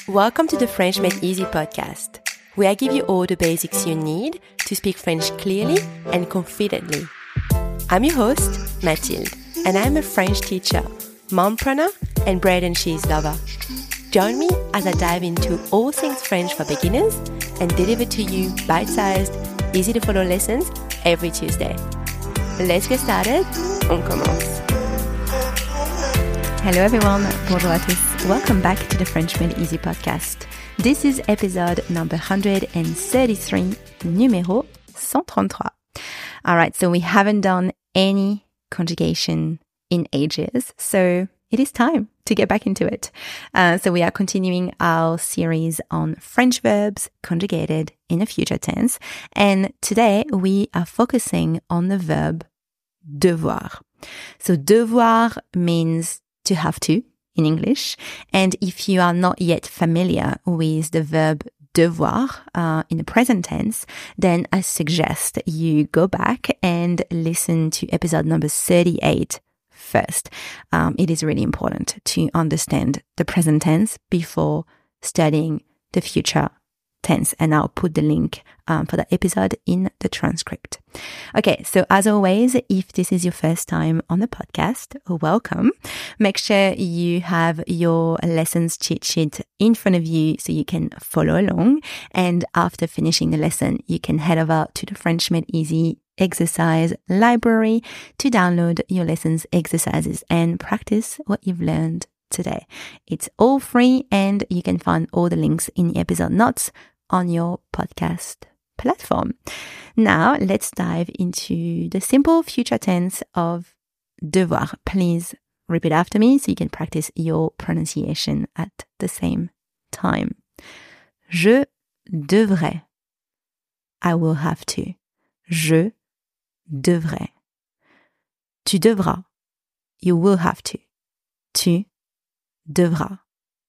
Welcome to the French Made Easy podcast, where I give you all the basics you need to speak French clearly and confidently. I'm your host, Mathilde, and I'm a French teacher, mompreneur, and bread and cheese lover. Join me as I dive into all things French for beginners and deliver to you bite-sized, easy-to-follow lessons every Tuesday. Let's get started. On commence. Hello everyone, bonjour à tous. Welcome back to the French Made Easy podcast. This is episode number 133, numéro 133. Alright, so we haven't done any conjugation in ages, so it is time to get back into it. So we are continuing our series on French verbs conjugated in a future tense. And today we are focusing on the verb devoir. So devoir means to have to in English. And if you are not yet familiar with the verb devoir in the present tense, then I suggest you go back and listen to episode number 38 first. It is really important to understand the present tense before studying the future tense. And I'll put the link for that episode in the transcript. Okay, so as always, if this is your first time on the podcast, welcome. Make sure you have your lessons cheat sheet in front of you so you can follow along. And after finishing the lesson, you can head over to the French Made Easy exercise library to download your lessons exercises and practice what you've learned today. It's all free and you can find all the links in the episode notes on your podcast platform. Now, let's dive into the simple future tense of devoir. Please repeat after me so you can practice your pronunciation at the same time. Je devrais. I will have to. Je devrais. Tu devras. You will have to. Tu devras.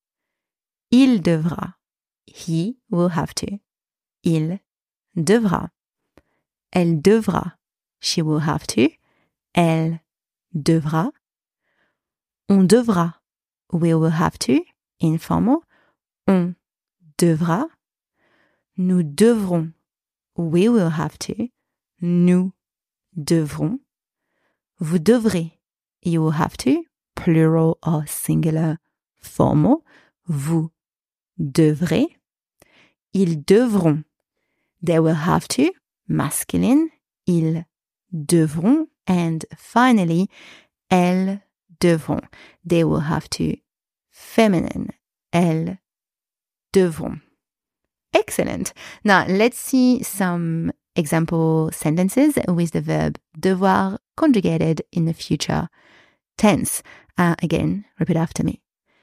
Il devra. He will have to. Il devra. Elle devra. She will have to. Elle devra. On devra. We will have to. Informal. On devra. Nous devrons. We will have to. Nous devrons. Vous devrez. You will have to. Plural or singular formal. Vous devrez. Ils devront. They will have to. Masculine. Ils devront. And finally, elles devront. They will have to. Feminine. Elles devront. Excellent. Now, let's see some example sentences with the verb devoir conjugated in the future tense. Again, repeat after me.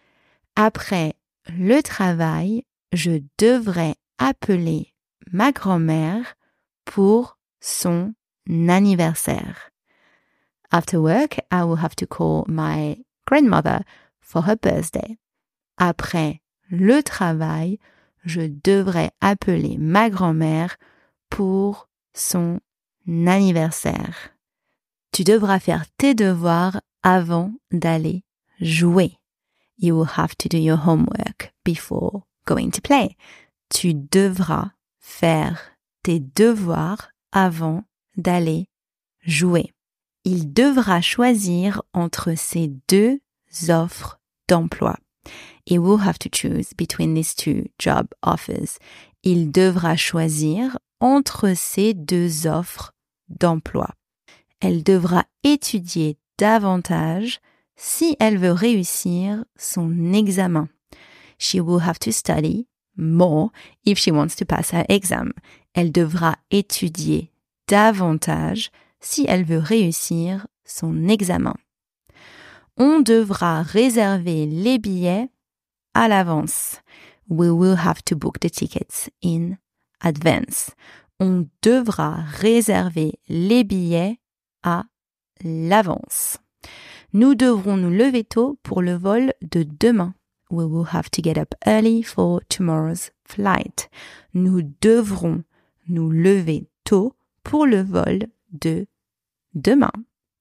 Après le travail, je devrais appeler ma grand-mère pour son anniversaire. After work, I will have to call my grandmother for her birthday. Après le travail, je devrais appeler ma grand-mère pour son anniversaire. Tu devras faire tes devoirs avant d'aller jouer. You will have to do your homework before going to play. Tu devras faire tes devoirs avant d'aller jouer. Il devra choisir entre ces deux offres d'emploi. He will have to choose between these two job offers. Il devra choisir entre ces deux offres d'emploi. Elle devra étudier davantage si elle veut réussir son examen. She will have to study more if she wants to pass her exam. Elle devra étudier davantage si elle veut réussir son examen. On devra réserver les billets à l'avance. We will have to book the tickets in advance. On devra réserver les billets à l'avance. Nous devrons nous lever tôt pour le vol de demain. We will have to get up early for tomorrow's flight. Nous devrons nous lever tôt pour le vol de demain.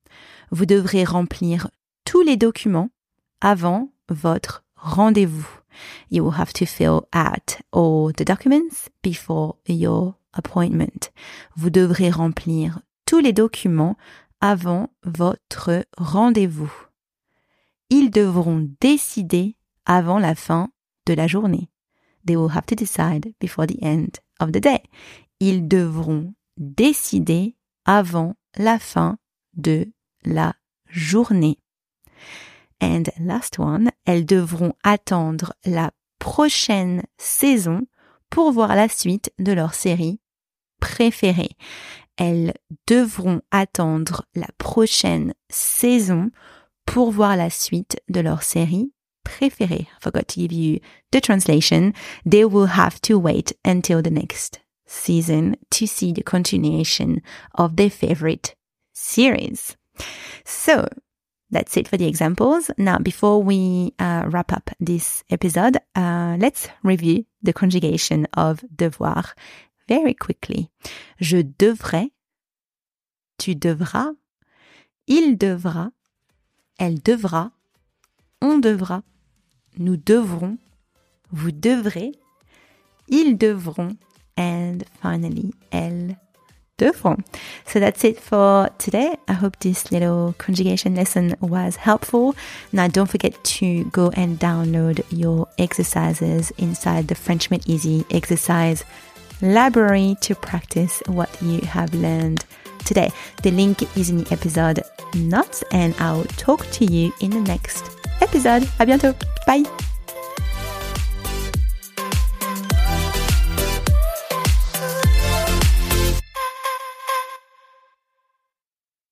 Vous devrez remplir tous les documents avant votre rendez-vous. You will have to fill out all the documents before your appointment. Vous devrez remplir tous les documents avant votre rendez-vous. Ils devront décider avant la fin de la journée. They will have to decide before the end of the day. Ils devront décider avant la fin de la journée. And last one, elles devront attendre la prochaine saison pour voir la suite de leur série préférée. Elles devront attendre la prochaine saison pour voir la suite de leur série préférée. I forgot to give you the translation. They will have to wait until the next season to see the continuation of their favorite series. So, that's it for the examples. Now, before we wrap up this episode, let's review the conjugation of devoir very quickly. Je devrais, tu devras, il devra, elle devra, on devra, nous devrons, vous devrez, ils devront, and finally, elles devront. So that's it for today. I hope this little conjugation lesson was helpful. Now, don't forget to go and download your exercises inside the French Made Easy exercise library to practice what you have learned today. The link is in the episode notes, and I'll talk to you in the next episode. À bientôt. Bye.